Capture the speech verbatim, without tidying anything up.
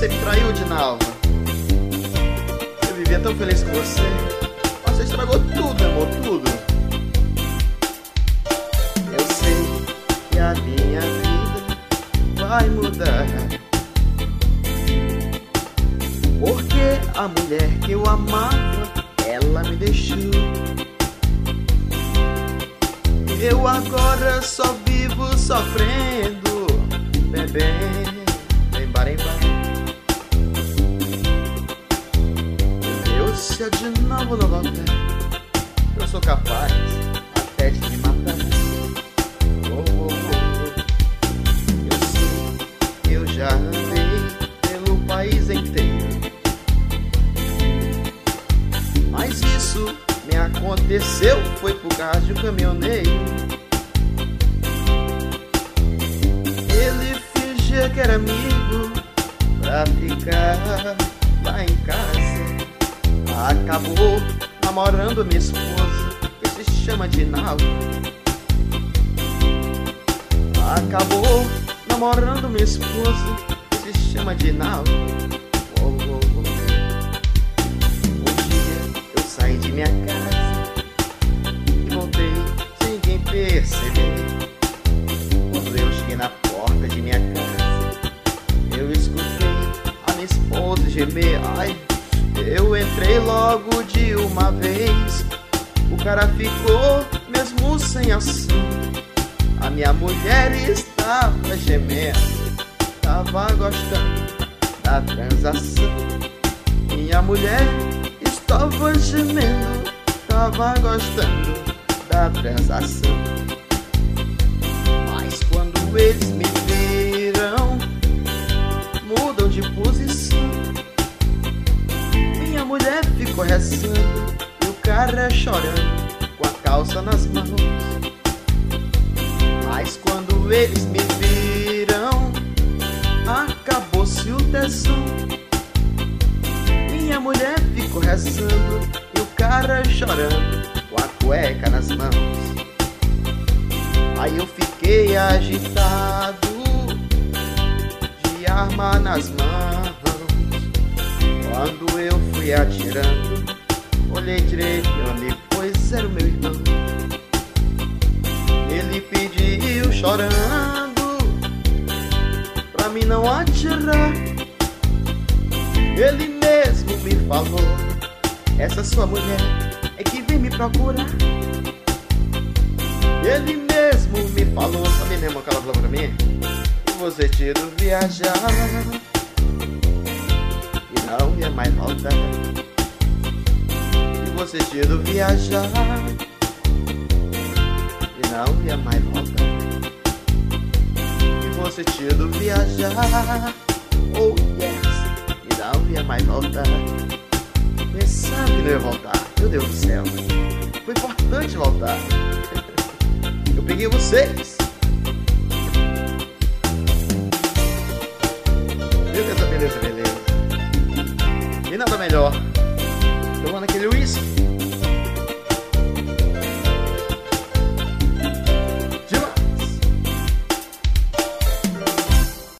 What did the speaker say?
você me traiu, Dinalva. Eu vivia tão feliz com você, mas você estragou tudo, amor, tudo. Eu sei que a minha vida vai mudar, porque a mulher que eu amava, ela me deixou. Eu agora só vivo sofrendo, bebendo, bem barembá. Meu Deus, se eu de novo não voltar, eu sou capaz até de me matar. Oh, oh, oh. Eu sei que eu já andei pelo país inteiro, mas isso me aconteceu foi por causa de um caminhoneiro. Ele fingia que era amigo pra ficar lá em casa. Acabou namorando minha esposa, que se chama Dinalva. Acabou namorando minha esposa, que se chama Dinalva. Oh, oh, oh. Um dia eu saí de minha casa e voltei sem ninguém perceber. Quando eu cheguei na porta de minha casa, eu escutei a minha esposa gemer. Ai, eu entrei logo de uma vez. O cara ficou mesmo sem ação. A minha mulher estava gemendo, estava gostando da transação. Minha mulher estava gemendo, estava gostando da transação. Mas quando eles me viram, mudam de posição. Minha mulher ficou rezando e o cara chorando com a calça nas mãos. Mas quando eles me viram, acabou-se o tesão. Minha mulher ficou rezando e o cara chorando com a cueca nas mãos. Aí eu fiquei agitado, de arma nas mãos. Quando eu fui atirando, olhei direito, meu amigo, pois era o meu irmão. Ele pediu chorando pra mim não atirar. Ele mesmo me falou: essa sua mulher é que vem me procurar. Ele mesmo me falou, sabe mesmo aquela falou pra mim? Que você tira o viajar e não ia mais voltar. Que você tira o viajar e não ia mais voltar. Que você tira o viajar, oh yes, e não ia mais voltar. Pensava que não ia voltar, meu Deus do céu. Foi importante voltar. Eu peguei vocês